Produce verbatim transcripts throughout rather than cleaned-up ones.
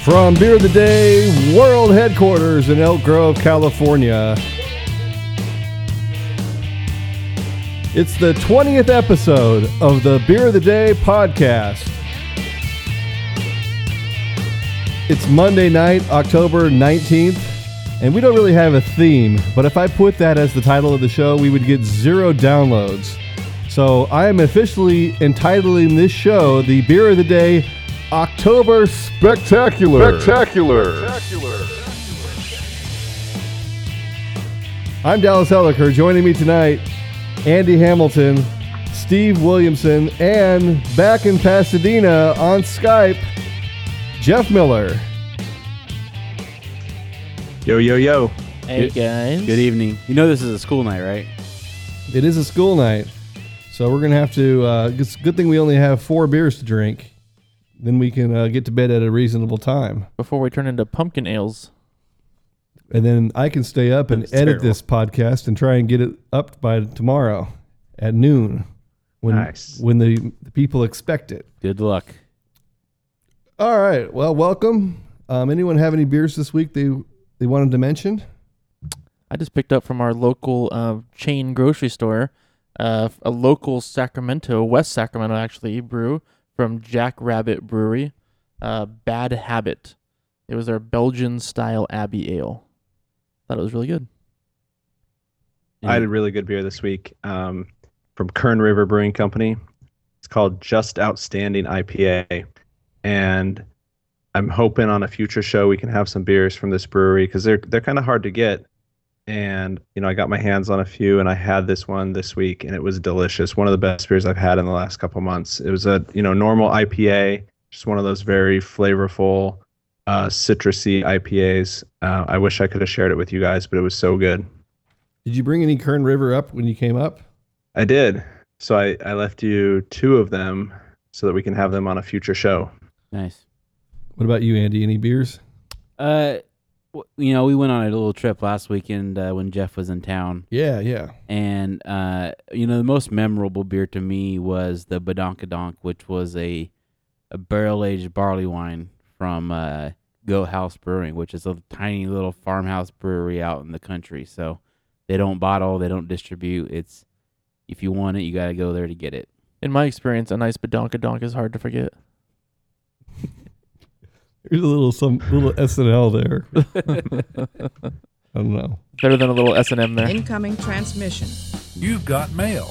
From Beer of the Day World Headquarters in Elk Grove, California, it's the twentieth episode of the Beer of the Day podcast. It's Monday night, October nineteenth, and we don't really have a theme, but if I put that as the title of the show, we would get zero downloads. So I am officially entitling this show the Beer of the Day October Spectacular. Spectacular. Spectacular. I'm Dallas Elliker. Joining me tonight, Andy Hamilton, Steve Williamson, and back in Pasadena on Skype, Jeff Miller. Yo, yo, yo. Hey, guys. Good evening. You know this is a school night, right? It is a school night, so we're going to have to, uh, it's a good thing we only have four beers to drink. Then we can uh, get to bed at a reasonable time. Before we turn into pumpkin ales. And then I can stay up and That's edit terrible. this podcast and try and get it up by tomorrow at noon when, Nice. when the, the people expect it. Good luck. All right. Well, welcome. Um, anyone have any beers this week they, they wanted to mention? I just picked up from our local uh, chain grocery store, uh, a local Sacramento, West Sacramento actually, brew from Jack Rabbit Brewery, uh, Bad Habit. It was their Belgian-style Abbey Ale. Thought it was really good. I had a really good beer this week um, from Kern River Brewing Company. It's called Just Outstanding I P A. And I'm hoping on a future show we can have some beers from this brewery because they're they're kind of hard to get. And, you know, I got my hands on a few, and I had this one this week, and it was delicious. One of the best beers I've had in the last couple months. It was a, you know, normal I P A, just one of those very flavorful, uh, citrusy I P As. Uh, I wish I could have shared it with you guys, but it was so good. Did you bring any Kern River up when you came up? I did. So I, I left you two of them so that we can have them on a future show. Nice. What about you, Andy? Any beers? Uh, w- you know, we went on a little trip last weekend uh, when Jeff was in town, Yeah, yeah. and uh, you know, the most memorable beer to me was the Badonkadonk, which was a a barrel aged barley wine from uh, Goat House Brewing, which is a tiny little farmhouse brewery out in the country. So they don't bottle, they don't distribute. It's if you want it, you got to go there to get it. In my experience, a nice badonkadonk is hard to forget. There's a little some little S N L there. I don't know. Better than a little S and M there. Incoming transmission. You've got mail.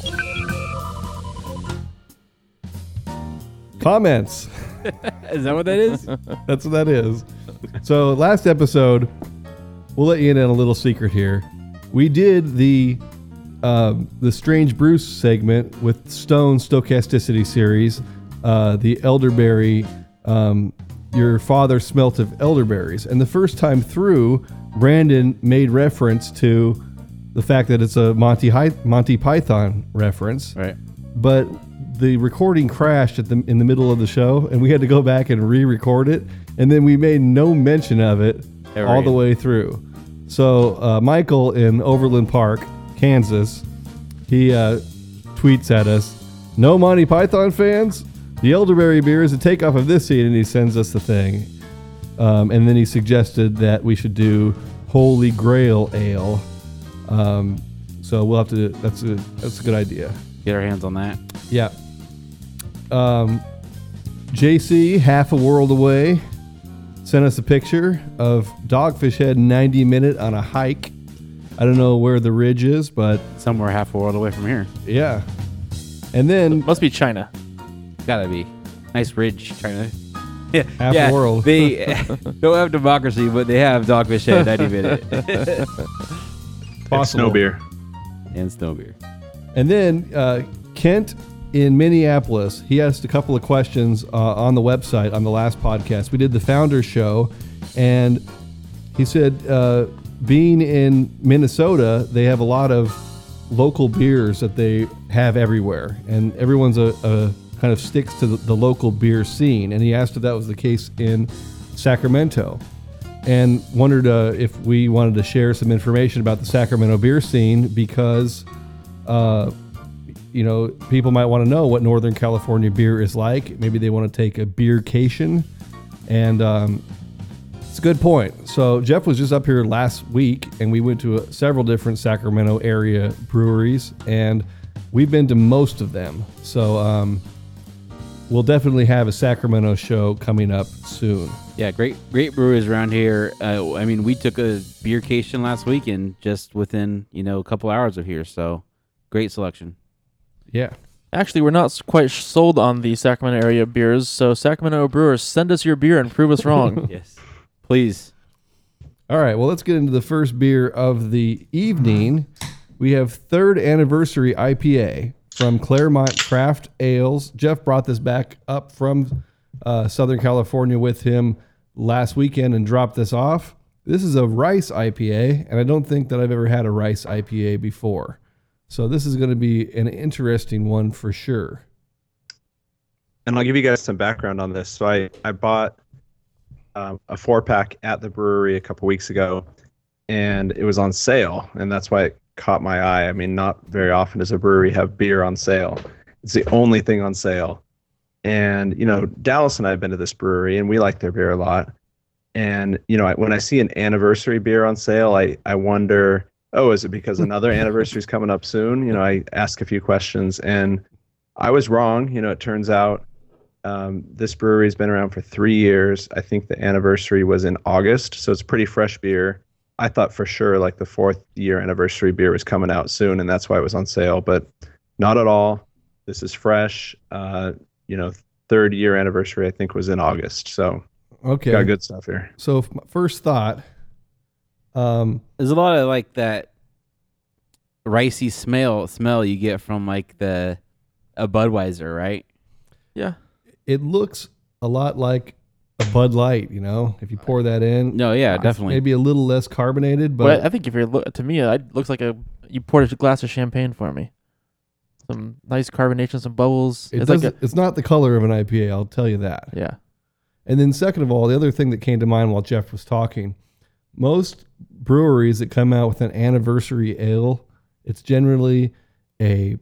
Comments. Is that what that is? That's what that is. So last episode, we'll let you in on a little secret here. We did the um, the Strange Brews segment with Stone Stochasticity series, uh, the elderberry. Um, your father smelt of elderberries, and the first time through, Brandon made reference to the fact that it's a Monty Hi- Monty Python reference. Right. But the recording crashed at the in the middle of the show, and we had to go back and re-record it, and then we made no mention of it Ever all the again. way through. So uh, Michael in Overland Park, Kansas, he uh, tweets at us, "No Monty Python fans? The elderberry beer is a takeoff of this scene," and he sends us the thing. Um, and then he suggested that we should do Holy Grail Ale. Um, so we'll have to. That's a that's a good idea. Get our hands on that. Yeah. Um, J C, half a world away, sent us a picture of Dogfish Head ninety minute on a hike. I don't know where the ridge is, but Somewhere half a world away from here. yeah. And then Must be China. Gotta be. Nice ridge. Trying to. Yeah, Half yeah, the world. They don't have democracy, but they have Dogfish Head ninety minute And possible. snow beer. and snow beer. And then uh, Kent in Minneapolis, he asked a couple of questions uh, on the website on the last podcast. We did the Founders Show, and he said, uh, being in Minnesota, they have a lot of local beers that they have everywhere, and everyone's a, a kind of sticks to the, the local beer scene. And he asked if that was the case in Sacramento, and wondered uh, if we wanted to share some information about the Sacramento beer scene because, uh, you know, people might want to know what Northern California beer is like. Maybe they want to take a beercation, and um, It's a good point. So Jeff was just up here last week, and we went to uh, several different Sacramento area breweries, and we've been to most of them. So um, we'll definitely have a Sacramento show coming up soon. Yeah, great great breweries around here. Uh, I mean, we took a beercation last weekend just within, you know, a couple hours of here, so great selection. Yeah. Actually, we're not s- quite sh- sold on the Sacramento area beers, so Sacramento brewers, send us your beer and prove us wrong. Yes. Please. All right, well, let's get into the first beer of the evening. We have third anniversary I P A from Claremont Craft Ales. Jeff brought this back up from uh, Southern California with him last weekend and dropped this off. This is a rice I P A, and I don't think that I've ever had a rice I P A before. So this is going to be an interesting one for sure. And I'll give you guys some background on this. So I, I bought um, a four pack at the brewery a couple weeks ago, and it was on sale. And that's why it caught my eye. I mean, not very often does a brewery have beer on sale. It's the only thing on sale. And, you know, Dallas and I have been to this brewery, and we like their beer a lot. And, you know, I, when I see an anniversary beer on sale, I, I wonder, oh, is it because another anniversary is coming up soon? You know, I ask a few questions, and I was wrong. You know, it turns out um, this brewery has been around for three years. I think the anniversary was in August, so it's pretty fresh beer. I thought for sure like the fourth year anniversary beer was coming out soon, and that's why it was on sale, but not at all. This is fresh. Uh, you know, third year anniversary, I think, was in August. So Okay. got good stuff here. So f- first thought, um, There's a lot of like that ricey smell smell you get from like the a Budweiser, right? Yeah. it looks a lot like a Bud Light, you know, if you pour that in. No, yeah, definitely. Maybe a little less carbonated, But but I think if you're, look, to me, it looks like a, you poured a glass of champagne for me. Some nice carbonation, some bubbles. it it's like doesn't, a, it's not the color of an I P A, I'll tell you that. yeah. And then second of all, the other thing that came to mind while Jeff was talking, most breweries that come out with an anniversary ale, it's generally a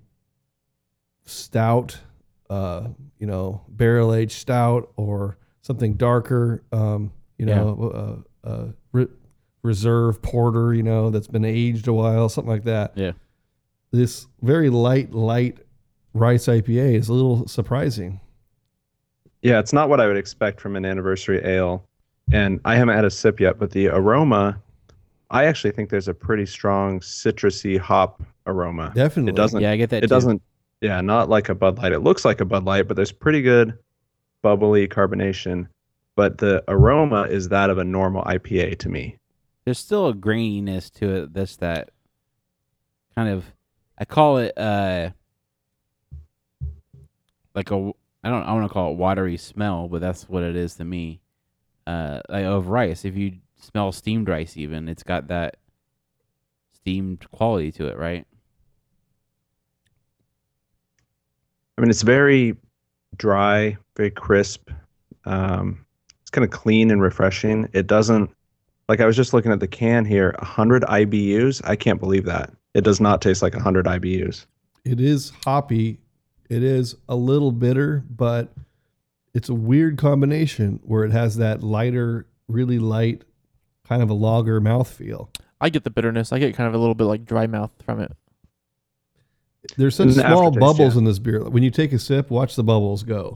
stout, uh, you know, barrel-aged stout or something darker, um, you know, uh, uh, re- reserve porter, you know, that's been aged a while, something like that. Yeah. This very light, light rice I P A is a little surprising. Yeah, it's not what I would expect from an anniversary ale. And I haven't had a sip yet, but the aroma, I actually think there's a pretty strong citrusy hop aroma. Definitely. It doesn't, Yeah, I get that it too. doesn't, yeah, not like a Bud Light. It looks like a Bud Light, but there's pretty good bubbly carbonation. But the aroma is that of a normal I P A to me. There's still a graininess to it that's that kind of, I call it uh like a, I don't I want to call it watery smell, but that's what it is to me. Uh, like of rice. If you smell steamed rice, even it's got that steamed quality to it, right? I mean, it's very dry, very crisp. Um, it's kind of clean and refreshing. It doesn't, like I was just looking at the can here, one hundred I B Us. I can't believe that. It does not taste like one hundred I B Us. It is hoppy. It is a little bitter, but it's a weird combination where it has that lighter, really light, kind of a lager mouthfeel. I get the bitterness. I get kind of a little bit like dry mouth from it. There's such An small aftertaste, bubbles yeah. in this beer. When you take a sip, watch the bubbles go.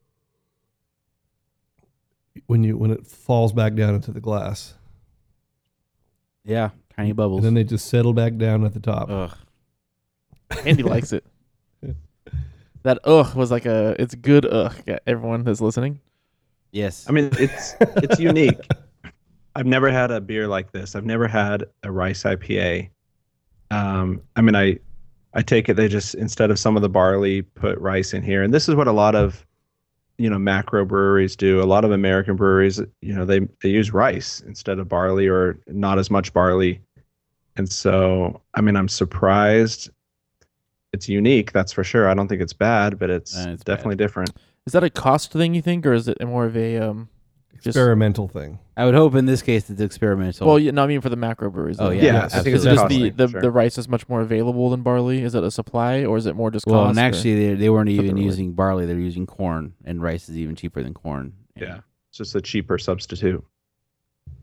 When you when it falls back down into the glass. Yeah, tiny bubbles. And then they just settle back down at the top. Ugh. Andy likes it. That ugh was like a, it's good ugh. Yeah, everyone that's listening. Yes. I mean, it's it's unique. I've never had a beer like this. I've never had a rice I P A. Um, I mean, I I take it they just, instead of some of the barley, put rice in here. And this is what a lot of, you know, macro breweries do. A lot of American breweries, you know, they, they use rice instead of barley, or not as much barley. And so, I mean, I'm surprised. It's unique, that's for sure. I don't think it's bad, but it's, Uh, it's definitely different. Is that a cost thing you think, or is it more of a um? Just, Experimental thing. I would hope in this case it's experimental. well, yeah, no, I mean for the macro breweries. Oh, though. yeah, Yeah, I think it's Is it just costly, the the, sure. the rice is much more available than barley? Is it a supply, or is it more just well, cost? and or- actually they they weren't even separately? using barley; they were using corn, and rice is even cheaper than corn. Yeah. It's just a cheaper substitute.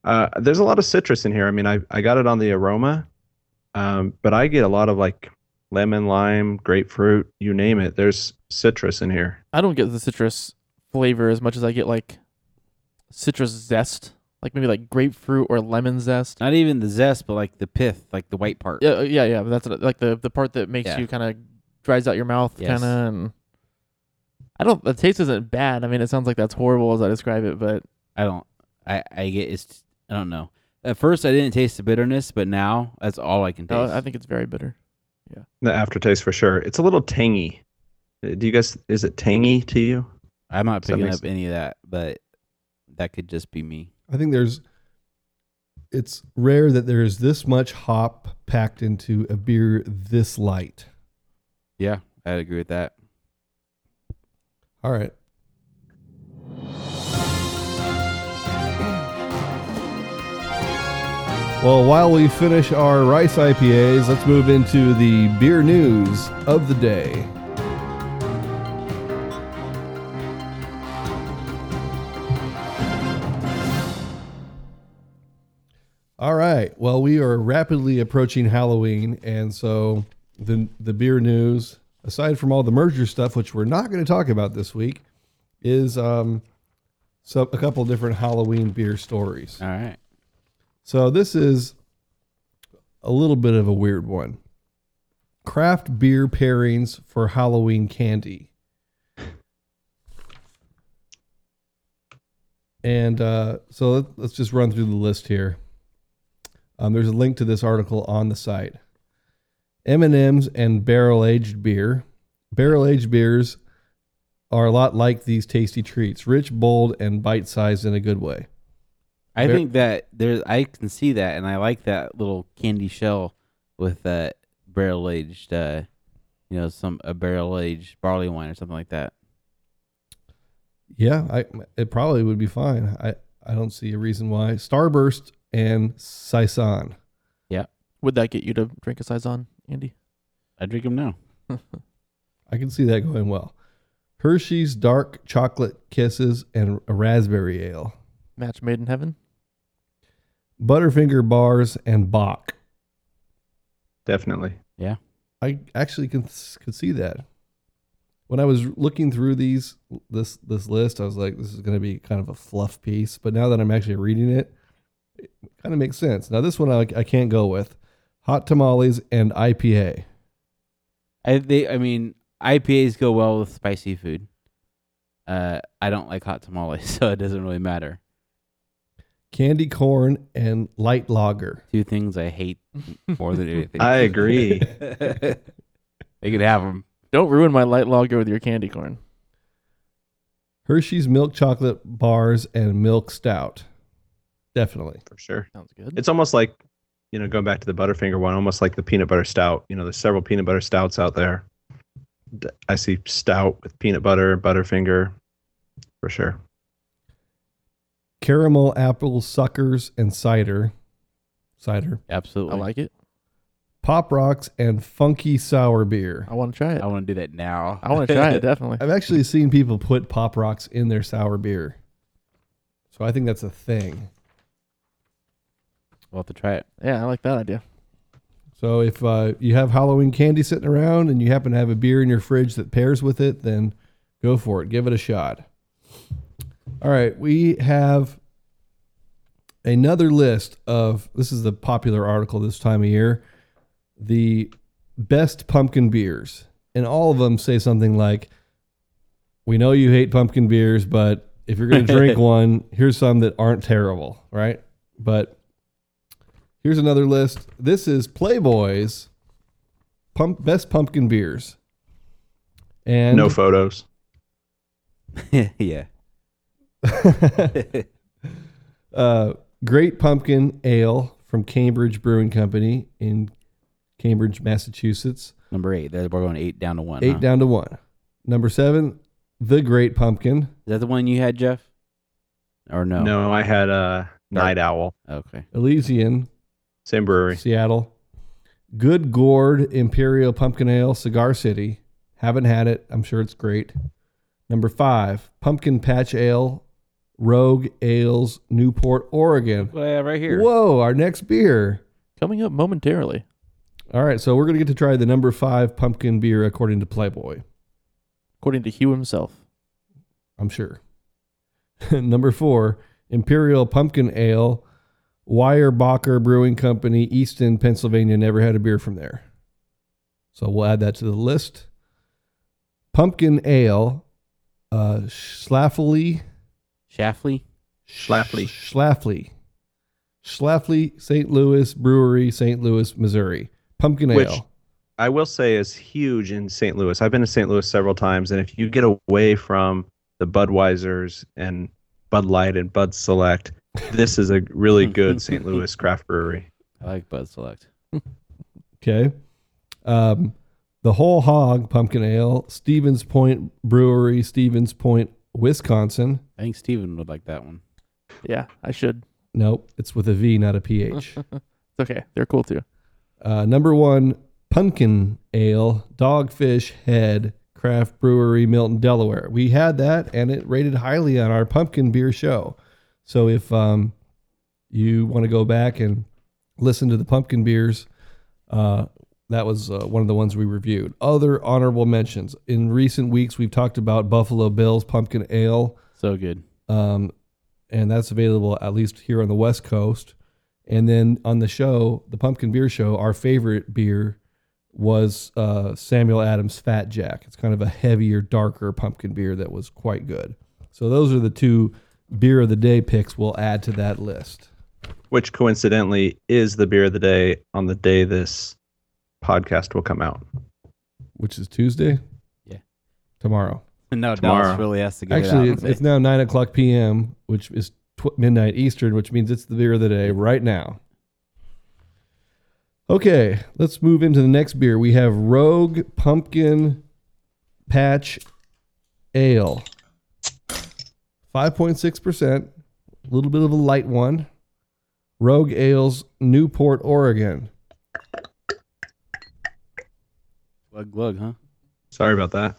Uh, there's a lot of citrus in here. I mean, I, I got it on the aroma, um, but I get a lot of like lemon, lime, grapefruit, you name it. There's citrus in here. I don't get the citrus flavor as much as I get like citrus zest, like maybe like grapefruit or lemon zest. Not even the zest, but like the pith, like the white part. Yeah, yeah, yeah. That's like the the part that makes Yeah. you kind of dries out your mouth, Yes. kind of. And I don't. The taste isn't bad. I mean, it sounds like that's horrible as I describe it, but I don't. I I get it's. I don't know. At first, I didn't taste the bitterness, but now that's all I can taste. uh, I think it's very bitter. The aftertaste for sure. It's a little tangy. Uh, Do you guys? Is it tangy to you? I'm not Does that picking make up any of that, but that could just be me. I think there's. It's rare that there's this much hop packed into a beer this light. Yeah, I'd agree with that. All right. Well, while we finish our rice I P As, let's move into the beer news of the day. All right. Well, we are rapidly approaching Halloween, and so the the beer news, aside from all the merger stuff, which we're not going to talk about this week, is um, so a couple different Halloween beer stories. All right. So this is a little bit of a weird one. Craft beer pairings for Halloween candy. And uh, so let, let's just run through the list here. Um, there's a link to this article on the site. M and M's and barrel-aged beer. Barrel-aged beers are a lot like these tasty treats. Rich, bold, and bite-sized in a good way. I Ver- think that there's. I can see that, and I like that little candy shell with that barrel aged. Uh, you know, some a barrel aged barley wine or something like that. Yeah, I it probably would be fine. I, I don't see a reason why. Starburst and Saison. Would that get you to drink a saison, Andy? I drink them now. I can see that going well. Hershey's Dark Chocolate Kisses and a Raspberry Ale. Match made in heaven. Butterfinger Bars and Bach. Definitely. Yeah. I actually can could see that. When I was looking through these this this list, I was like, this is going to be kind of a fluff piece. But now that I'm actually reading it, it kind of makes sense. Now this one I, I can't go with. Hot tamales and I P A. I they. I mean, I P As go well with spicy food. Uh, I don't like hot tamales, so it doesn't really matter. Candy corn and light lager. Two things I hate more than anything. I agree. They could have them. Don't ruin my light lager with your candy corn. Hershey's Milk Chocolate Bars and Milk Stout. Definitely. For sure. Sounds good. It's almost like, you know, going back to the Butterfinger one, almost like the peanut butter stout. You know, there's several peanut butter stouts out there. D- I see stout with peanut butter, Butterfinger, for sure. Caramel apple suckers and cider. Cider. Absolutely. I like it. Pop Rocks and funky sour beer. I want to try it. I want to do that now. I want to try it, definitely. I've actually seen people put Pop Rocks in their sour beer. So I think that's a thing. We'll have to try it. Yeah, I like that idea. So if uh, you have Halloween candy sitting around and you happen to have a beer in your fridge that pairs with it, then go for it. Give it a shot. All right, we have another list of, this is the popular article this time of year, the best pumpkin beers. And all of them say something like, we know you hate pumpkin beers, but if you're going to drink one, here's some that aren't terrible, right? But here's another list. This is Playboy's pump, best pumpkin beers. And No photos. Yeah. uh, Great Pumpkin Ale from Cambridge Brewing Company in Cambridge, Massachusetts. Number eight. We're going eight down to one. Eight huh? down to one. Number seven, The Great Pumpkin. Is that the one you had, Jeff? Or no? No, I had a Night Owl. Okay. Elysian, Same brewery. Seattle. Good Gourd Imperial Pumpkin Ale, Cigar City. Haven't had it. I'm sure it's great. Number five, Pumpkin Patch Ale, Rogue Ales, Newport, Oregon. What I have right here. Whoa, our next beer. Coming up momentarily. All right, so we're going to get to try the number five pumpkin beer according to Playboy. According to Hugh himself. I'm sure. Number four, Imperial Pumpkin Ale, Weyerbacher Brewing Company, Easton, Pennsylvania. Never had a beer from there. So we'll add that to the list. Pumpkin Ale, uh, Schlafly. Schlafly? Schlafly. Schlafly. Schlafly, Saint Louis Brewery, Saint Louis, Missouri. Pumpkin Which Ale. I will say is huge in Saint Louis. I've been to Saint Louis several times, and if you get away from the Budweisers and Bud Light and Bud Select, this is a really good Saint Louis craft brewery. I like Bud Select. Okay. Um, the Whole Hog Pumpkin Ale, Stevens Point Brewery, Stevens Point, Wisconsin. I think Steven would like that one. Yeah, I should. Nope, it's with a V, not a P H. It's okay. They're cool too. uh, number one, Pumpkin Ale, Dogfish Head Craft Brewery, Milton, Delaware. We had that, and it rated highly on our pumpkin beer show. So if um, you want to go back and listen to the pumpkin beers, uh, that was uh, one of the ones we reviewed. Other honorable mentions. In recent weeks, we've talked about Buffalo Bill's Pumpkin Ale. So good. Um, and that's available at least here on the West Coast. And then on the show, the Pumpkin Beer Show, our favorite beer was uh, Samuel Adams Fat Jack. It's kind of a heavier, darker pumpkin beer that was quite good. So those are the two beer of the day picks we'll add to that list. Which coincidentally is the beer of the day on the day this podcast will come out. Which is Tuesday? Yeah. Tomorrow. No, Tomorrow. Dallas really has to get Actually, it out. it's, it's now nine o'clock p.m., which is tw- midnight Eastern, which means it's the beer of the day right now. Okay, let's move into the next beer. We have Rogue Pumpkin Patch Ale. five point six percent. A little bit of a light one. Rogue Ales, Newport, Oregon. Glug glug, huh? Sorry about that.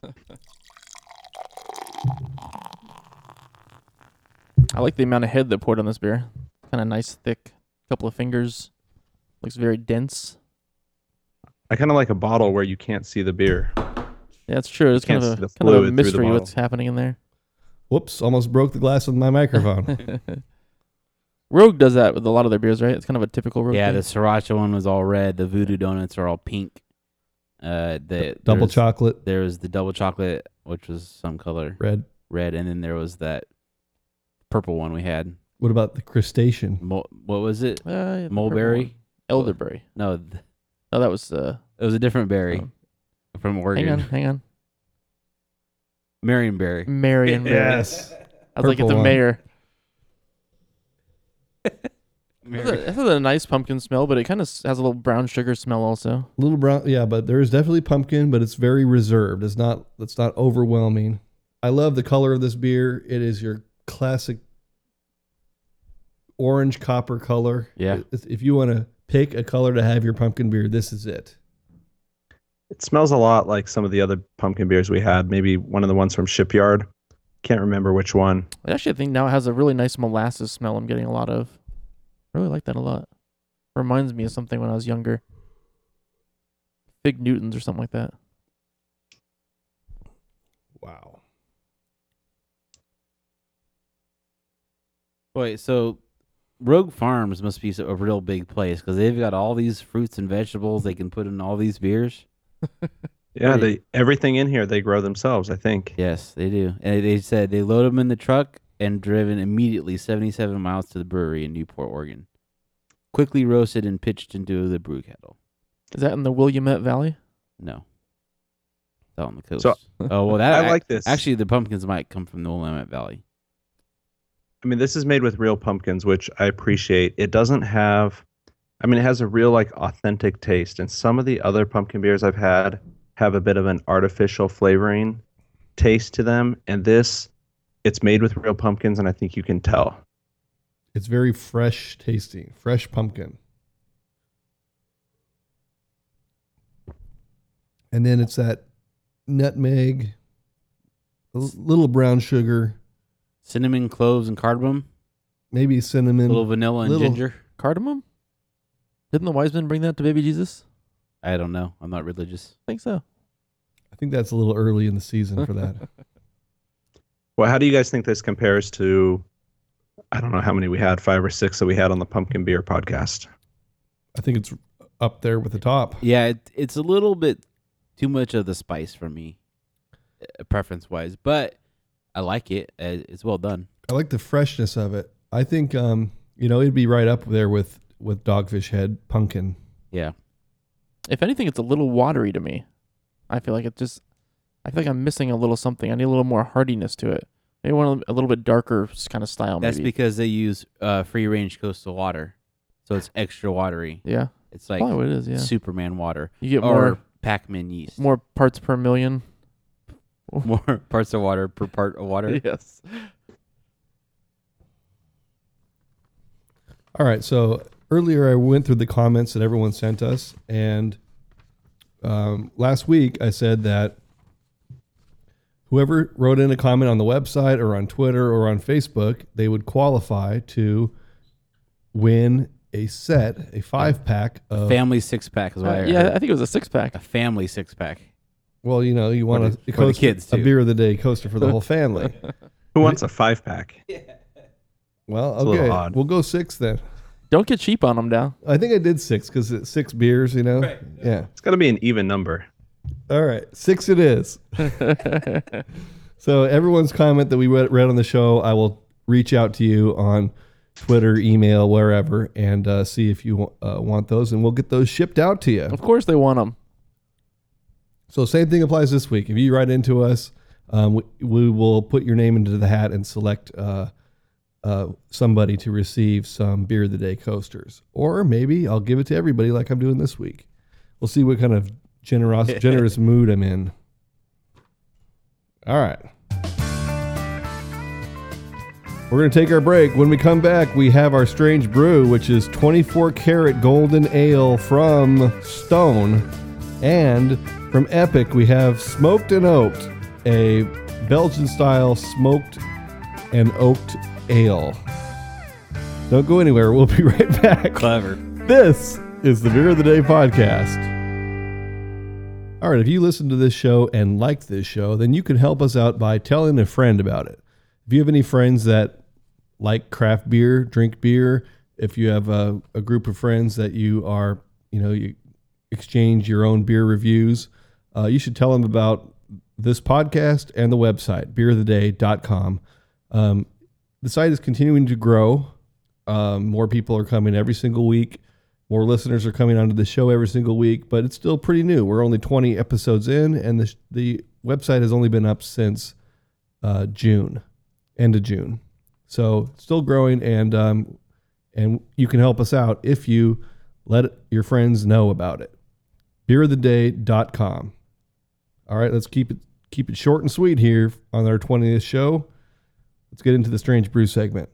I like the amount of head that poured on this beer. Kind of nice, thick, couple of fingers. Looks very dense. I kind of like a bottle where you can't see the beer. Yeah, it's true. It's You kind can't of a see the kind of a fluid through the mystery bottle. what's happening in there. Whoops, almost broke the glass with my microphone. Rogue does that with a lot of their beers, right? It's kind of a typical Rogue Yeah, thing. the Sriracha one was all red. The Voodoo Donuts are all pink. Uh, the Double there's- chocolate, There was the double chocolate, which was some color red. red, and then there was that purple one we had. What about the crustacean? Mul- what was it? Uh, yeah, the purple Mulberry? one. Elderberry. No, th- Oh, that was. Uh, it was a different berry Oh. from Oregon. hang on, hang on. Marionberry. Marion. Yes. I was like, Purple it's a one. mayor. Mary- It has a nice pumpkin smell, but it kind of has a little brown sugar smell also. A little brown, yeah, but there is definitely pumpkin, but it's very reserved. It's not it's not overwhelming. I love the color of this beer. It is your classic orange copper color. Yeah. If if you want to pick a color to have your pumpkin beer, this is it. It smells a lot like some of the other pumpkin beers we had. Maybe one of the ones from Shipyard. Can't remember which one. I actually think now it has a really nice molasses smell. I'm getting a lot of. I really like that a lot. Reminds me of something when I was younger. Fig Newtons or something like that. Wow. Wait, so Rogue Farms must be a real big place because they've got all these fruits and vegetables they can put in all these beers. Yeah, Right. they everything in here they grow themselves, I think. Yes, they do. And they said they load them in the truck and driven immediately seventy-seven miles to the brewery in Newport, Oregon. Quickly roasted and pitched into the brew kettle. Is that in the Willamette Valley? No. It's out on the coast. So- oh, well, that I like this. Actually, the pumpkins might come from the Willamette Valley. I mean, this is made with real pumpkins, which I appreciate. It doesn't have, I mean, it has a real, like, authentic taste. And some of the other pumpkin beers I've had have a bit of an artificial flavoring taste to them. And this, it's made with real pumpkins, and I think you can tell. It's very fresh tasting, fresh pumpkin. And then it's that nutmeg, a l- little brown sugar, Cinnamon, cloves, and cardamom. Maybe cinnamon. A little vanilla and little- ginger. Cardamom? Didn't the wise men bring that to baby Jesus? I don't know. I'm not religious. I think so. I think that's a little early in the season for that. Well, how do you guys think this compares to, I don't know how many we had, five or six that we had on the Pumpkin Beer podcast? I think it's up there with the top. Yeah, it, it's a little bit too much of the spice for me, uh, preference-wise. But I like it. Uh, It's well done. I like the freshness of it. I think, um, you know, it'd be right up there with, with Dogfish Head Pumpkin. Yeah. If anything, it's a little watery to me. I feel like it just, I feel like I'm missing a little something. I need a little more hardiness to it. Maybe one a little bit darker kind of style. That's maybe. because they use uh, free-range coastal water. So it's extra watery. Yeah. It's like Probably what it is, yeah. Superman water. You get or more Pac-Man yeast. more parts per million. More parts of water per part of water. Yes. All right. So earlier I went through the comments that everyone sent us. And um, last week I said that whoever wrote in a comment on the website or on Twitter or on Facebook, they would qualify to win a set, a five pack of. Family six-pack is what I Uh, heard. yeah, I think it was a six pack. A family six-pack. Well, you know, you want For a, the- a for the coaster, kids, a too. beer of the day coaster for the whole family. Who wants a five pack? Well, It's a little okay, odd. we'll go six then. Don't get cheap on them now. I think I did six because it's six beers, you know. Right. Yeah. It's got to be an even number. All right, six it is. So everyone's comment that we read, read on the show, I will reach out to you on Twitter, email, wherever, and uh, see if you uh, want those, and we'll get those shipped out to you. Of course they want them. So same thing applies this week. If you write into us, um, we, we will put your name into the hat and select uh, uh, somebody to receive some Beer of the Day coasters. Or maybe I'll give it to everybody like I'm doing this week. We'll see what kind of generous, generous mood I'm in. All right. We're going to take our break. When we come back, we have our Strange Brew, which is twenty-four karat golden ale from Stone. And from Epic, we have Smoked and Oaked, a Belgian-style smoked and oaked ale. Don't go anywhere. We'll be right back. Clever. This is the Beer of the Day podcast. All right, if you listen to this show and like this show, then you can help us out by telling a friend about it. If you have any friends that like craft beer, drink beer, if you have a, a group of friends that you are, you know, you exchange your own beer reviews, uh, you should tell them about this podcast and the website, beer of the day dot com. Um, the site is continuing to grow. Um, more people are coming every single week. More listeners are coming onto the show every single week, but it's still pretty new. We're only twenty episodes in, and the the website has only been up since uh, June, end of June. So still growing, and um, and you can help us out if you let your friends know about it. beer of the day dot com. All right, let's keep it keep it short and sweet here on our twentieth show. Let's get into the Strange Brew segment.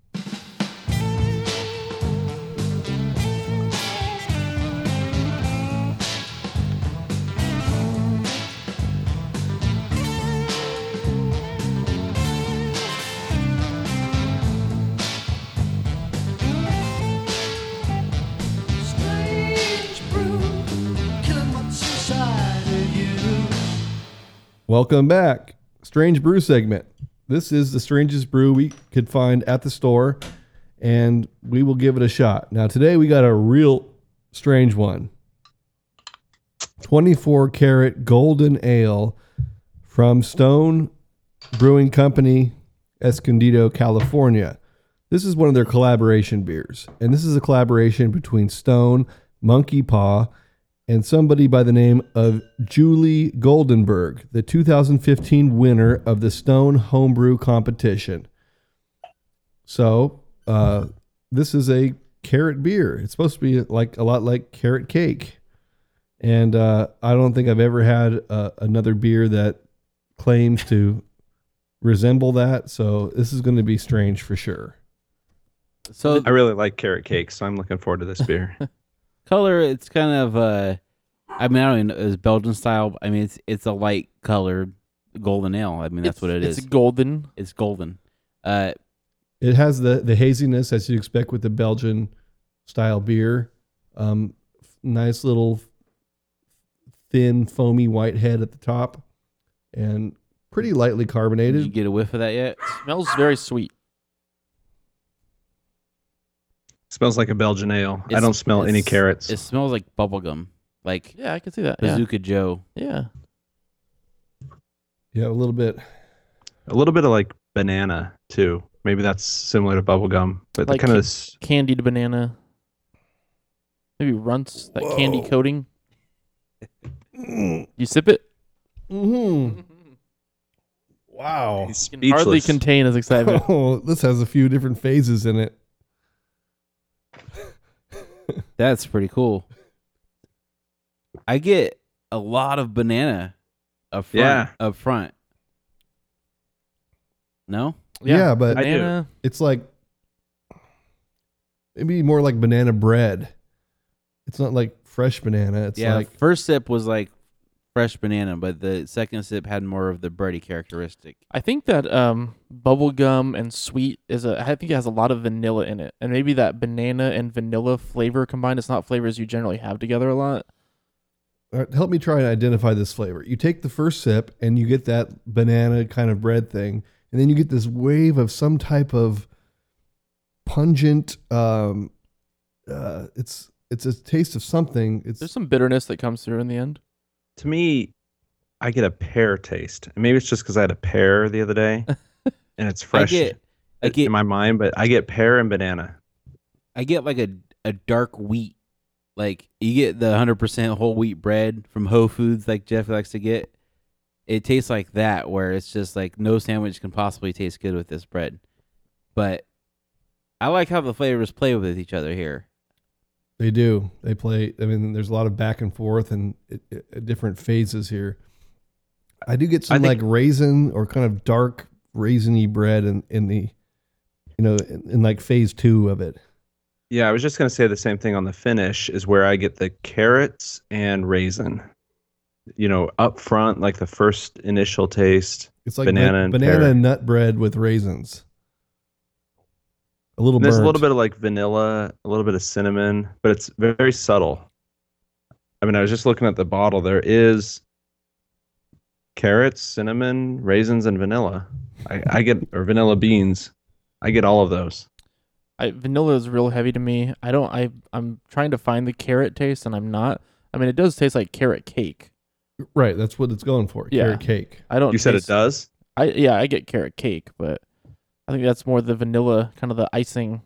Welcome back. Strange Brew segment. This is the strangest brew we could find at the store, and we will give it a shot. Now, today we got a real strange one. twenty-four karat golden ale from Stone Brewing Company, Escondido, California. This is one of their collaboration beers, and this is a collaboration between Stone, Monkey Paw, and somebody by the name of Julie Goldenberg, the two thousand fifteen winner of the Stone Homebrew Competition. So, uh, this is a carrot beer. It's supposed to be like a lot like carrot cake. And uh, I don't think I've ever had uh, another beer that claims to resemble that. So this is going to be strange for sure. So I really like carrot cake, so I'm looking forward to this beer. color, it's kind of uh, I mean, I don't even know, it's Belgian style. I mean, it's it's a light colored golden ale. I mean, that's it's, what it it's is. golden. It's golden. Uh, It has the the haziness as you expect with the Belgian style beer. Um, nice little thin foamy white head at the top, and pretty lightly did carbonated. you get a whiff of that yet? Smells very sweet. Smells like a Belgian ale. I It's- don't smell any it's- carrots. It smells like bubblegum, like Yeah, I can see that. Yeah. Bazooka Joe. Yeah. Yeah, a little bit. A little bit of like banana too. Maybe that's similar to bubblegum, but Like kind of ca- this. Candied banana. Maybe runts, that candy Whoa. coating. You sip it? Mm-hmm. Wow. He's You can hardly speechless. contain his excitement. Oh, this has a few different phases in it. That's pretty cool. I get a lot of banana up front. Yeah. Up front. No? Yeah, but I do. banana. it's like maybe more like banana bread. It's not like fresh banana. It's yeah. like First sip was like fresh banana, but the second sip had more of the bready characteristic. I think that um, bubblegum and sweet is a. I think it has a lot of vanilla in it, and maybe that banana and vanilla flavor combined. It's not flavors you generally have together a lot. All right, help me try and identify this flavor. You take the first sip and you get that banana kind of bread thing, and then you get this wave of some type of pungent. Um, uh, it's it's a taste of something. It's There's some bitterness that comes through in the end. To me, I get a pear taste. And maybe it's just because I had a pear the other day, and it's fresh I get I in get my mind. But I get pear and banana. I get like a a dark wheat. Like you get the one hundred percent whole wheat bread from Whole Foods like Jeff likes to get. It tastes like that, where it's just like no sandwich can possibly taste good with this bread. But I like how the flavors play with each other here. They do. They play. I mean, there's a lot of back and forth and it, it, different phases here. I do get some I think- like raisin or kind of dark raisiny bread in, in the, you know, in, in like phase two of it. Yeah, I was just gonna say the same thing on the finish is where I get the carrots and raisin. You know, up front, like the first initial taste. It's like Banana ba- and banana pear. and nut bread with raisins. A little And there's burnt. a little bit of like vanilla, a little bit of cinnamon, but it's very subtle. I mean, I was just looking at the bottle. There is carrots, cinnamon, raisins, and vanilla. I, I get or vanilla beans. I get all of those. I, vanilla is real heavy to me. I don't. I I'm trying to find the carrot taste, and I'm not. I mean, it does taste like carrot cake. Right, that's what it's going for. Yeah. Carrot cake. I don't. You said it taste- does? I yeah, I get carrot cake, but I think that's more the vanilla, kind of the icing.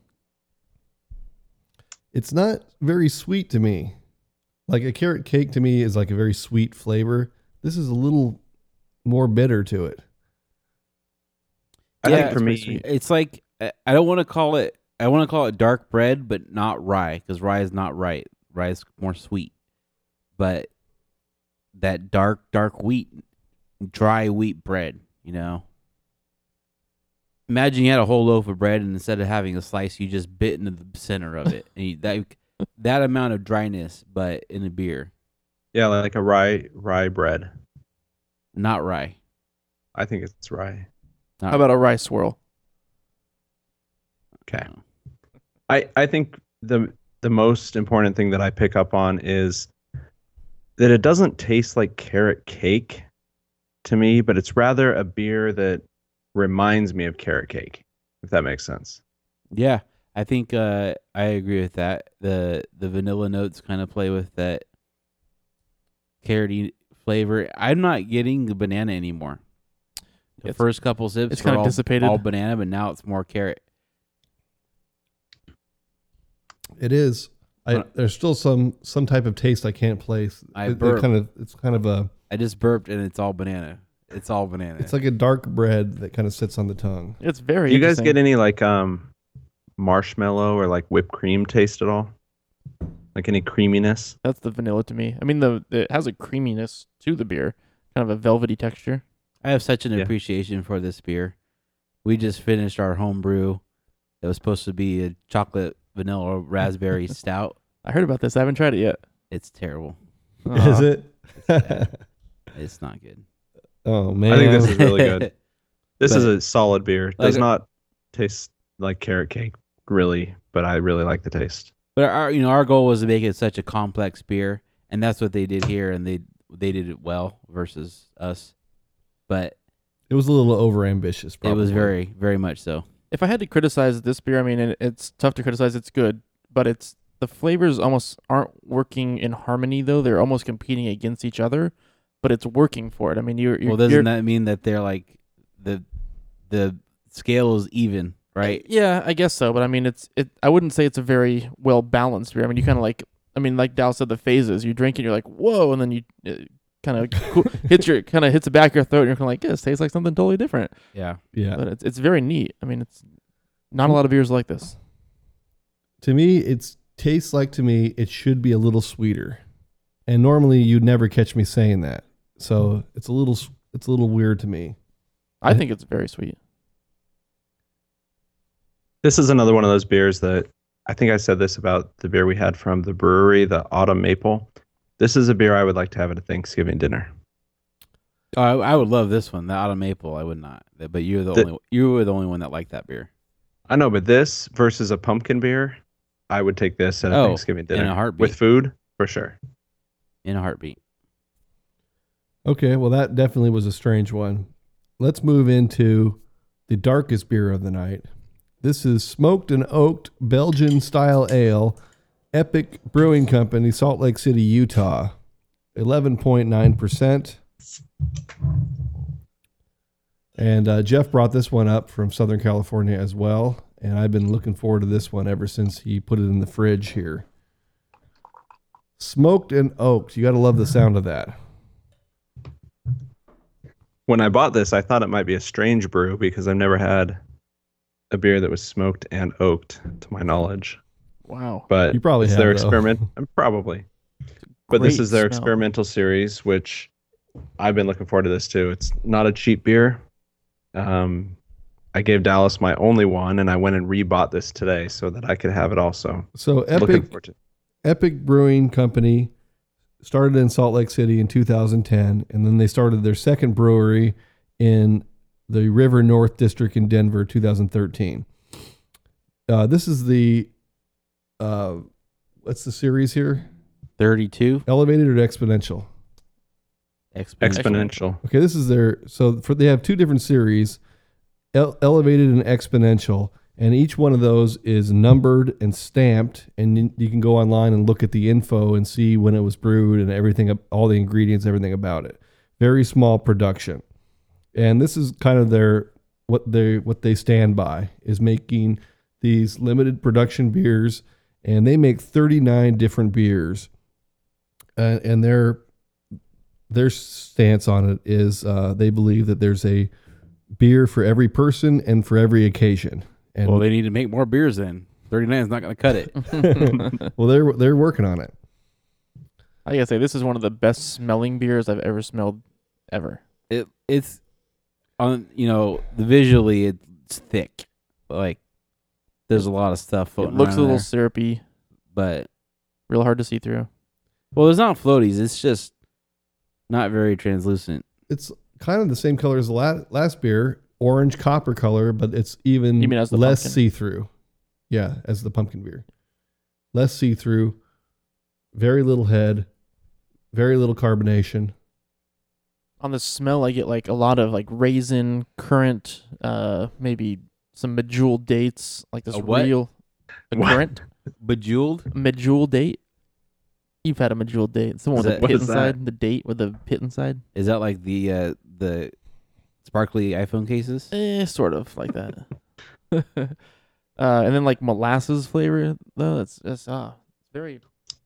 It's not very sweet to me. Like a carrot cake to me is like a very sweet flavor. This is a little more bitter to it. I Yeah, think for it's me, pretty sweet. It's like I I don't want to call it. I want to call it dark bread, but not rye, because rye is not right. Rye is more sweet, but that dark, dark wheat, dry wheat bread. You know, imagine you had a whole loaf of bread, and instead of having a slice, you just bit into the center of it, and you, that that amount of dryness, but in a beer, yeah, like a rye rye bread. not rye. I think it's rye. Not How about a rice swirl? Okay. I I think the the most important thing that I pick up on is that it doesn't taste like carrot cake to me, but it's rather a beer that reminds me of carrot cake, if that makes sense. Yeah, I think uh, I agree with that. The the vanilla notes kind of play with that carroty flavor. I'm not getting the banana anymore. The It's- first couple sips it's were kinda all, dissipated. all banana, but now it's more carrot. It is. I, But- there's still some some type of taste I can't place. I It- it burp. kind of it's kind of a I just burped and it's all banana. It's all banana. it's like a dark bread that kind of sits on the tongue. It's very. Do you guys interesting. get any like um marshmallow or like whipped cream taste at all? Like any creaminess? That's the vanilla to me. I mean, the it has a creaminess to the beer, kind of a velvety texture. I have such an Yeah. appreciation for this beer. We just finished our home brew. It was supposed to be a chocolate vanilla raspberry stout. I heard about this. I haven't tried it yet. It's terrible. Is Aw. it? bad. It's not good. Oh man. I think this is really good. This is But- a solid beer. Does Like- not tastes like carrot cake, really, but I really like the taste. But our, you know, our goal was to make it such a complex beer, and that's what they did here, and they they did it well versus us. But It was a little overambitious. it was very, very much so. If I had to criticize this beer, I mean, it, it's tough to criticize. It's good, but it's the flavors almost aren't working in harmony, though. They're almost competing against each other, but it's working for it. I mean, you're, you're Well, doesn't you're, that mean that they're like the the scale is even, right? Yeah, I guess so. But I mean, it's it. I wouldn't say it's a very well balanced beer. I mean, you kind of like. I mean, like Dal said, the phases. You drink it, you're like, whoa, and then you uh, kind of hits your kind of hits the back of your throat, and you're kind of like, this tastes like something totally different. Yeah. Yeah. But it's it's very neat. I mean, it's not a lot of beers like this. To me, it tastes like to me it should be a little sweeter, and normally you'd never catch me saying that. So it's a little it's a little weird to me. I think it's very sweet. This is another one of those beers that I think I said this about the beer we had from the brewery, the Autumn Maple. This is a beer I would like to have at a Thanksgiving dinner. Oh, I, I would love this one, the Autumn Maple. I would not, but you're the, The- only you were the only one that liked that beer. I know, but this versus a pumpkin beer, I would take this at a Oh, Thanksgiving dinner in a heartbeat. with food for sure. In a heartbeat. Okay, well that definitely was a strange one. Let's move into the darkest beer of the night. This is Smoked and Oaked Belgian Style Ale, Epic Brewing Company, Salt Lake City, Utah. eleven point nine percent. And uh, Jeff brought this one up from Southern California as well. And I've been looking forward to this one ever since he put it in the fridge here. Smoked and Oaked. You got to love the sound of that. When I bought this, I thought it might be a strange brew because I've never had a beer that was smoked and oaked, to my knowledge. Wow. But You probably it's have, their though. experiment. Probably. But this Great is their smell. experimental series, which I've been looking forward to this too. It's not a cheap beer. Um, I gave Dallas my only one, and I went and rebought this today so that I could have it also. So Looking Epic forward to it. Epic Brewing Company started in Salt Lake City in two thousand ten, and then they started their second brewery in the River North District in Denver, two thousand thirteen. Uh, this is the uh, what's the series here? thirty-two Elevated or exponential? Exponential. Exponential. Okay, this is their so for they have two different series, ele- elevated and exponential, and each one of those is numbered and stamped, and you- you can go online and look at the info and see when it was brewed and everything, all the ingredients, everything about it. Very small production, and this is kind of their what they what they stand by is making these limited production beers, and they make thirty-nine different beers, uh, and they're their stance on it is uh, they believe that there's a beer for every person and for every occasion. And Well, they need to make more beers then. thirty-nine is not going to cut it. well, they're they're working on it. I gotta say, this is one of the best smelling beers I've ever smelled, ever. it it's on, you know, the visually it's thick. Like there's a lot of stuff It floating looks a around little there, syrupy, but real hard to see through. well, it's not floaties. It's just not very translucent. It's kind of the same color as the last, last beer, orange copper color, but it's even You mean as the less pumpkin? see-through. Yeah, as the pumpkin beer. Less see-through, very little head, very little carbonation. On the smell, I get like a lot of like raisin, currant, uh, maybe some medjool dates, like this A what? real a What? currant Bejeweled? medjool date. You've had a medjool date. It's the one Is with that- the what pit is inside. that? The date with the pit inside. Is that like the uh, the sparkly iPhone cases? Eh, sort of like that. uh, and then like molasses flavor though. That's that's ah very.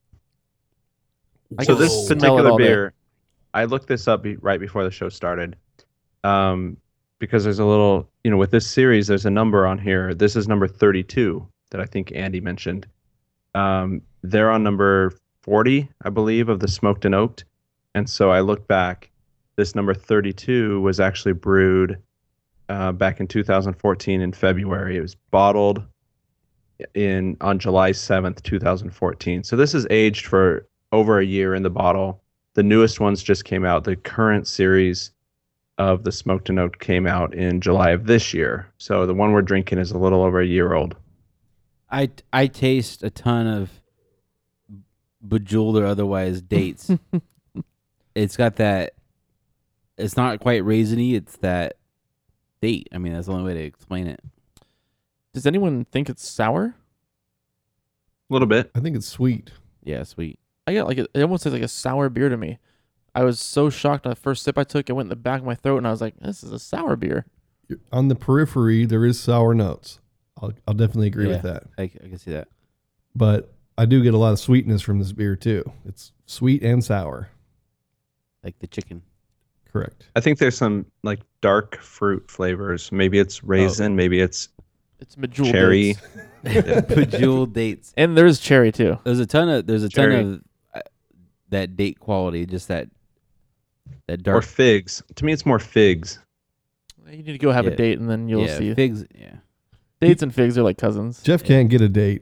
I So can this smell it particular all day. beer, I looked this up be, right before the show started, um, because there's a little, you know, with this series, there's a number on here. This is number thirty-two that I think Andy mentioned. Um, they're on number forty, I believe, of the smoked and oaked. And so I looked back. This number thirty-two was actually brewed uh, back in two thousand fourteen in February. It was bottled in on July seventh, two thousand fourteen. So this is aged for over a year in the bottle. The newest ones just came out. The current series of the Smoked and Oaked came out in July of this year. So the one we're drinking is a little over a year old. I I taste a ton of bejeweled or otherwise dates. It's got that. It's not quite raisiny. It's that date. I mean, that's the only way to explain it. Does anyone think it's sour? A little bit. I think it's sweet. Yeah, sweet. I get like a, it almost tastes like a sour beer to me. I was so shocked on the first sip I took. It went in the back of my throat, and I was like, "This is a sour beer." On the periphery, there is sour notes. I'll, I'll definitely agree Yeah. with that. I, I can see that. But I do get a lot of sweetness from this beer too. It's sweet and sour. Like the chicken. Correct. I think there's some like dark fruit flavors. Maybe it's raisin. Maybe it's It's bejeweled cherry. dates. Bejeweled dates. And there's cherry too. There's a ton of there's a Cherry. ton of uh, that date quality. Just that that Or dark. figs. To me, it's more figs. You need to go have Yeah. a date, and then you'll yeah, see. figs. Yeah. Dates and figs are like cousins. Jeff can't get a date.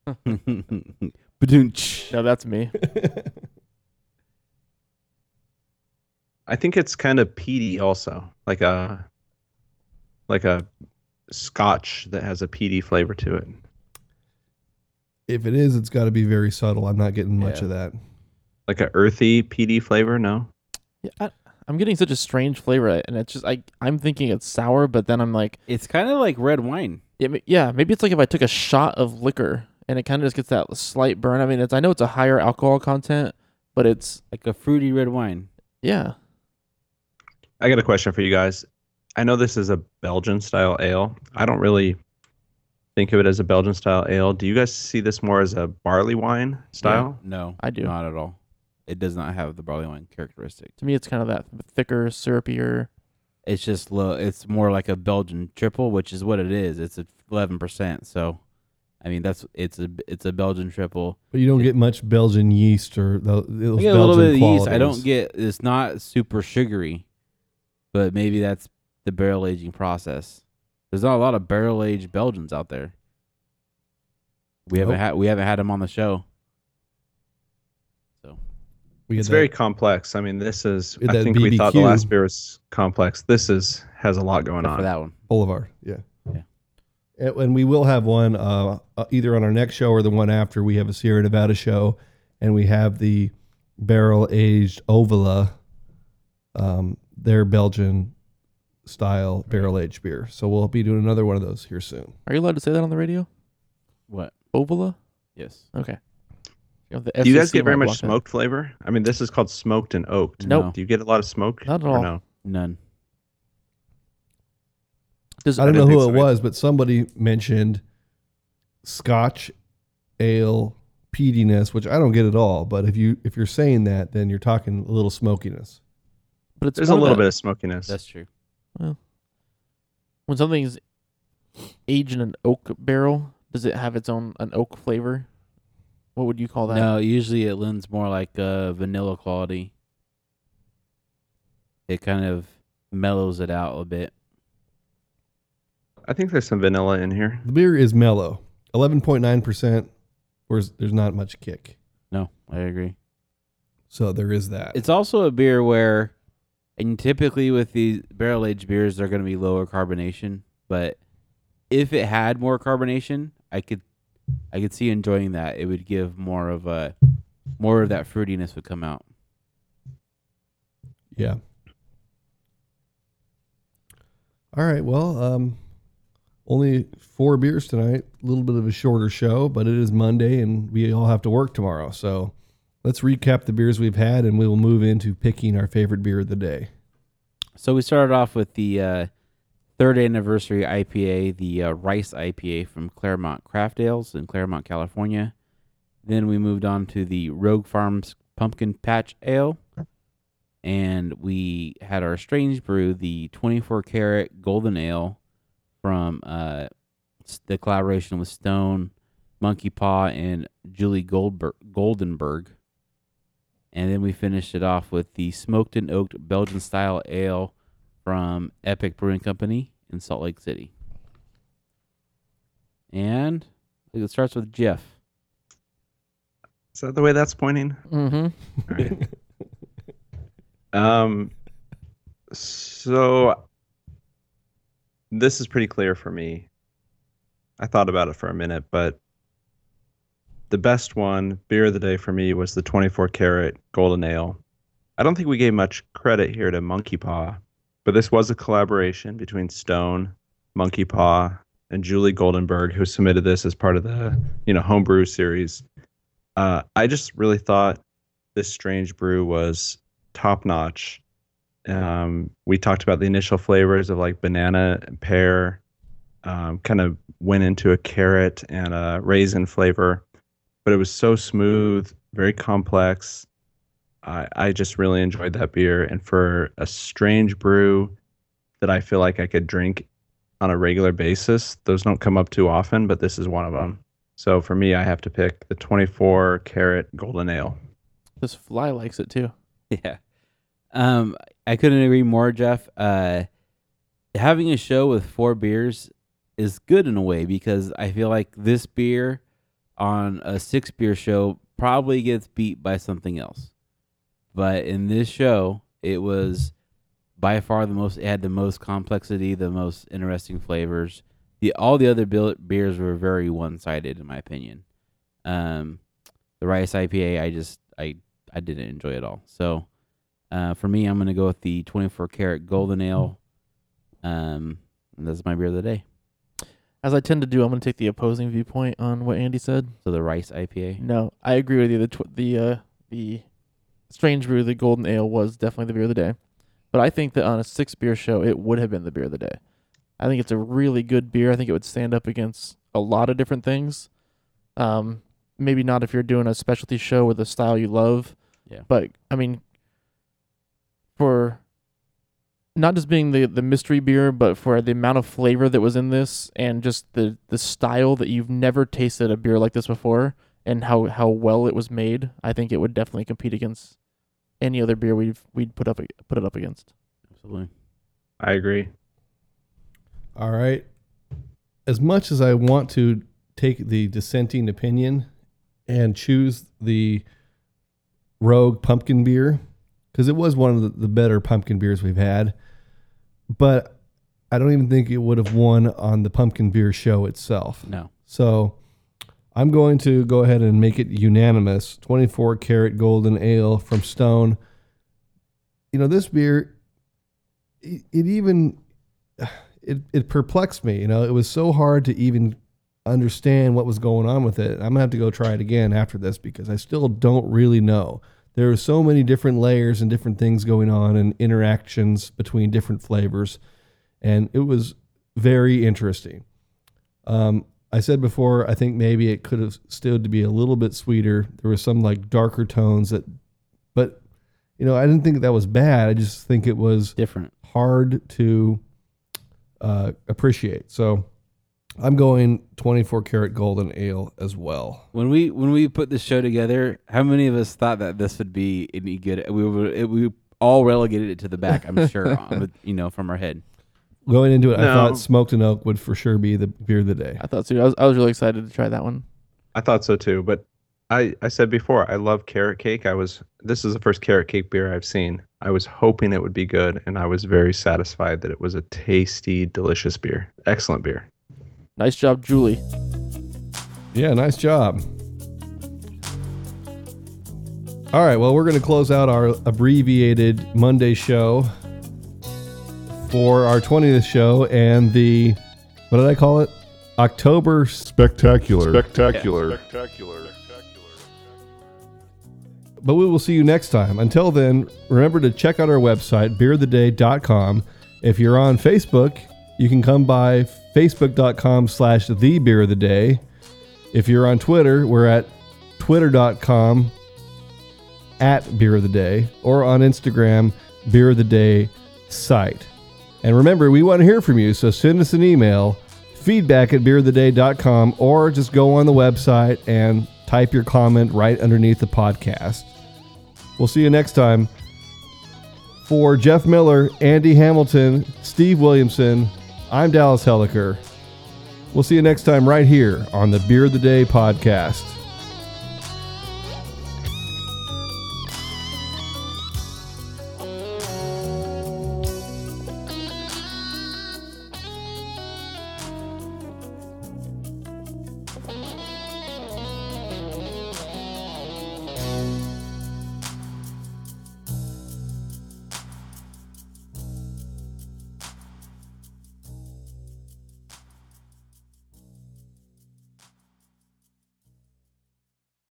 Badunch. No, that's me. I think it's kind of peaty also, like a like a Scotch that has a peaty flavor to it. If it is, it's got to be very subtle. I'm not getting much Yeah. of that. Like a earthy peaty flavor. No, Yeah, I, I'm getting such a strange flavor, and it's just like I'm thinking it's sour, but then I'm like, It's kind of like red wine. yeah, ma- yeah, maybe it's like if I took a shot of liquor, and it kind of just gets that slight burn. I mean, it's I know it's a higher alcohol content, but it's Like a fruity red wine. yeah. I got a question for you guys. I know this is a Belgian style ale. I don't really think of it as a Belgian style ale. Do you guys see this more as a barley wine style? No, I do. Not at all. It does not have the barley wine characteristic. To me, it's kind of that thicker, syrupier. It's just low. It's more like a Belgian triple, which is what it is. It's at eleven percent. So, I mean, that's it's a it's a Belgian triple. But you don't get much Belgian yeast or those, those I get a Belgian little bit of qualities. yeast. I don't get. It's not super sugary, but maybe that's the barrel aging process. There's not a lot of barrel aged Belgians out there. We haven't Nope. had we haven't had them on the show. So We get It's that. very complex. I mean, this is. With I that think we thought the B B Q. last beer was complex. This is has a lot going except for on. that one. Boulevard. Yeah. Yeah. And, and we will have one uh, uh, either on our next show or the one after. We have a Sierra Nevada show, and we have the barrel aged Ovala, um, their Belgian style barrel aged beer. So we'll be doing another one of those here soon. Are you allowed to say that on the radio? What? Ovala? Yes. Okay. You know, the Do you guys F C C get very might much block that. smoked flavor? I mean, this is called smoked and oaked. Nope. Do you get a lot of smoke? Not at or all. No. None. Does, I don't I know didn't who think it so. was, but somebody mentioned Scotch ale peatiness, which I don't get at all. But if you if you're saying that, then you're talking a little smokiness. but it's There's a more little that- bit of smokiness. That's true. when something's aged in an oak barrel, does it have its own an oak flavor? What would you call that? No, usually it lends more like uh, vanilla quality. It kind of mellows it out a bit. I think there's some vanilla in here. The beer is mellow, eleven point nine percent. Whereas there's not much kick, No, I agree. so there is that. It's also a beer where, and typically with these barrel aged beers, they're going to be lower carbonation. But if it had more carbonation, I could, I could see enjoying that. It would give more of a, more of that fruitiness would come out. Yeah. All right. Well, um, only four beers tonight. A little bit of a shorter show, but it is Monday and we all have to work tomorrow. So let's recap the beers we've had and we will move into picking our favorite beer of the day. So we started off with the uh, third anniversary I P A, the uh, Rice I P A from Claremont Craft Ales in Claremont, California. Then we moved on to the Rogue Farms Pumpkin Patch Ale. And we had our Strange Brew, the twenty-four karat Golden Ale from uh, s- the collaboration with Stone, Monkey Paw, and Julie Goldberg, Goldenberg. And then we finished it off with the Smoked and Oaked Belgian Style Ale from Epic Brewing Company in Salt Lake City. And I think it starts with Jeff. Is that the way that's pointing? Mm-hmm. All right. Um, So this is pretty clear for me. I thought about it for a minute, but the best one, beer of the day for me, was the twenty-four karat Golden Ale. I don't think we gave much credit here to Monkey Paw, but this was a collaboration between Stone, Monkey Paw, and Julie Goldenberg, who submitted this as part of the, you know, homebrew series. Uh, I just really thought this strange brew was top notch. Um, we talked about the initial flavors of like banana and pear, um, kind of went into a carrot and a raisin flavor, but it was so smooth, very complex. I, I just really enjoyed that beer. And for a strange brew that I feel like I could drink on a regular basis, those don't come up too often, but this is one of them. So for me, I have to pick the twenty-four karat Golden Ale. This fly likes it too. Yeah. Um, I couldn't agree more, Jeff. Uh, having a show with four beers is good in a way, because I feel like this beer on a six beer show probably gets beat by something else. But in this show, it was by far the most, it had the most complexity, the most interesting flavors. The all the other bil- beers were very one-sided, in my opinion. Um, the Rice I P A, I just, I, I didn't enjoy it all. So, uh, for me, I'm going to go with the twenty-four karat Golden Ale. Um, and that's my beer of the day. As I tend to do, I'm going to take the opposing viewpoint on what Andy said. So the Rice I P A. No, I agree with you. The tw- the uh, the Strange Brew, the Golden Ale, was definitely the beer of the day. But I think that on a six beer show, it would have been the beer of the day. I think it's a really good beer. I think it would stand up against a lot of different things. Um, maybe not if you're doing a specialty show with a style you love. Yeah. But I mean, for not just being the, the mystery beer, but for the amount of flavor that was in this and just the, the style that you've never tasted a beer like this before and how, how well it was made, I think it would definitely compete against any other beer we've we'd put up put it up against. Absolutely. I agree. All right. As much as I want to take the dissenting opinion and choose the Rogue pumpkin beer, because it was one of the, the better pumpkin beers we've had, but I don't even think it would have won on the pumpkin beer show itself. No. So I'm going to go ahead and make it unanimous. twenty-four karat Golden Ale from Stone. You know, this beer, it, it even... It it perplexed me. You know, it was so hard to even understand what was going on with it. I'm going to have to go try it again after this, because I still don't really know. There are so many different layers and different things going on and interactions between different flavors. And it was very interesting. Um, I said before, I think maybe it could have stood to be a little bit sweeter. There was some like darker tones that, but you know, I didn't think that was bad. I just think it was Different. hard to Uh, appreciate. So I'm going twenty-four karat Golden Ale as well. When we when we put this show together, how many of us thought that this would be any good? We would, it, we all relegated it to the back, I'm sure, with, you know, from our head. Going into it, I No. thought Smoked and Oak would for sure be the beer of the day. I thought so. I was I was really excited to try that one. I thought so too, but I, I said before, I love carrot cake. I was this is the first carrot cake beer I've seen. I was hoping it would be good, and I was very satisfied that it was a tasty, delicious beer. Excellent beer. Nice job, Julie. Yeah, nice job. All right, well, we're going to close out our abbreviated Monday show for our twentieth show and the, what did I call it? October Spectacular. Spectacular. Spectacular. But we will see you next time. Until then, remember to check out our website, beer the day dot com. If you're on Facebook, you can come by facebook.com slash the beer of the day. If you're on Twitter, we're at twitter.com at beer of the day, or on Instagram, beer of the day site. And remember, we want to hear from you, so send us an email, feedback at beer of the day dot com, or just go on the website and type your comment right underneath the podcast. We'll see you next time. For Jeff Miller, Andy Hamilton, Steve Williamson, I'm Dallas Helliker. We'll see you next time right here on the Beer of the Day podcast.